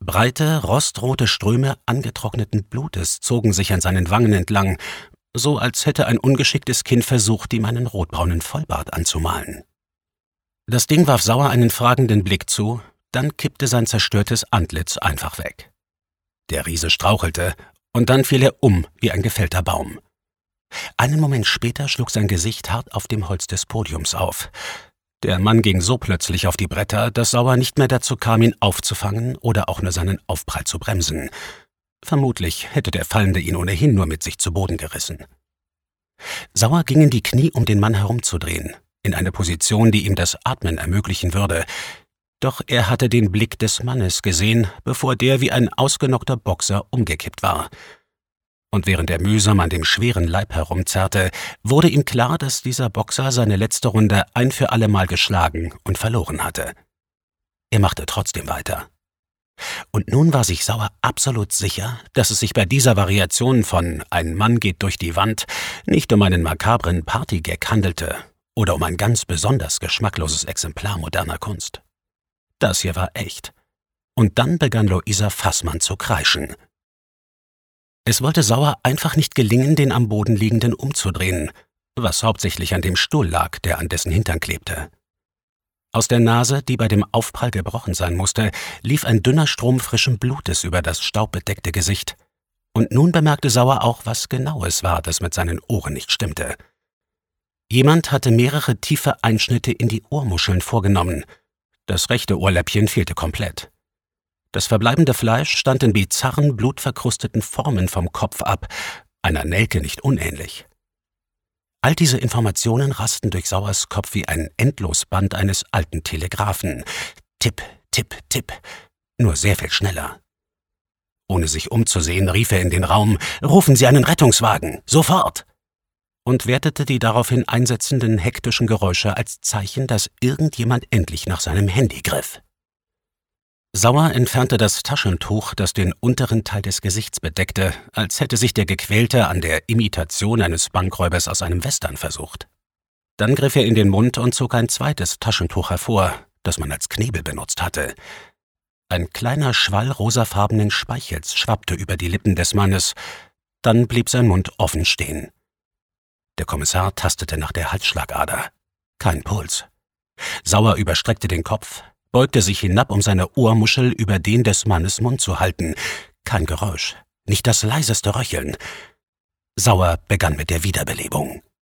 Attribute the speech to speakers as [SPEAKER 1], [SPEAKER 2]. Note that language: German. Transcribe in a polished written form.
[SPEAKER 1] Breite, rostrote Ströme angetrockneten Blutes zogen sich an seinen Wangen entlang, so als hätte ein ungeschicktes Kind versucht, ihm einen rotbraunen Vollbart anzumalen. Das Ding warf Sauer einen fragenden Blick zu, dann kippte sein zerstörtes Antlitz einfach weg. Der Riese strauchelte, und dann fiel er um wie ein gefällter Baum. Einen Moment später schlug sein Gesicht hart auf dem Holz des Podiums auf. Der Mann ging so plötzlich auf die Bretter, dass Sauer nicht mehr dazu kam, ihn aufzufangen oder auch nur seinen Aufprall zu bremsen. Vermutlich hätte der Fallende ihn ohnehin nur mit sich zu Boden gerissen. Sauer ging in die Knie, um den Mann herumzudrehen, in eine Position, die ihm das Atmen ermöglichen würde. Doch er hatte den Blick des Mannes gesehen, bevor der wie ein ausgenockter Boxer umgekippt war. Und während er mühsam an dem schweren Leib herumzerrte, wurde ihm klar, dass dieser Boxer seine letzte Runde ein für allemal geschlagen und verloren hatte. Er machte trotzdem weiter. Und nun war sich Sauer absolut sicher, dass es sich bei dieser Variation von »Ein Mann geht durch die Wand« nicht um einen makabren Partygag handelte oder um ein ganz besonders geschmackloses Exemplar moderner Kunst. Das hier war echt. Und dann begann Luisa Faßmann zu kreischen. Es wollte Sauer einfach nicht gelingen, den am Boden liegenden umzudrehen, was hauptsächlich an dem Stuhl lag, der an dessen Hintern klebte. Aus der Nase, die bei dem Aufprall gebrochen sein musste, lief ein dünner Strom frischen Blutes über das staubbedeckte Gesicht. Und nun bemerkte Sauer auch, was genau es war, das mit seinen Ohren nicht stimmte. Jemand hatte mehrere tiefe Einschnitte in die Ohrmuscheln vorgenommen. Das rechte Ohrläppchen fehlte komplett. Das verbleibende Fleisch stand in bizarren, blutverkrusteten Formen vom Kopf ab, einer Nelke nicht unähnlich. All diese Informationen rasten durch Sauers Kopf wie ein Endlosband eines alten Telegraphen. Tipp, tipp, tipp, nur sehr viel schneller. Ohne sich umzusehen, rief er in den Raum: »Rufen Sie einen Rettungswagen, sofort!« und wertete die daraufhin einsetzenden hektischen Geräusche als Zeichen, dass irgendjemand endlich nach seinem Handy griff. Sauer entfernte das Taschentuch, das den unteren Teil des Gesichts bedeckte, als hätte sich der Gequälte an der Imitation eines Bankräubers aus einem Western versucht. Dann griff er in den Mund und zog ein zweites Taschentuch hervor, das man als Knebel benutzt hatte. Ein kleiner Schwall rosafarbenen Speichels schwappte über die Lippen des Mannes, dann blieb sein Mund offen stehen. Der Kommissar tastete nach der Halsschlagader. Kein Puls. Sauer überstreckte den Kopf, beugte sich hinab, um seine Ohrmuschel über den des Mannes Mund zu halten. Kein Geräusch, nicht das leiseste Röcheln. Sauer begann mit der Wiederbelebung.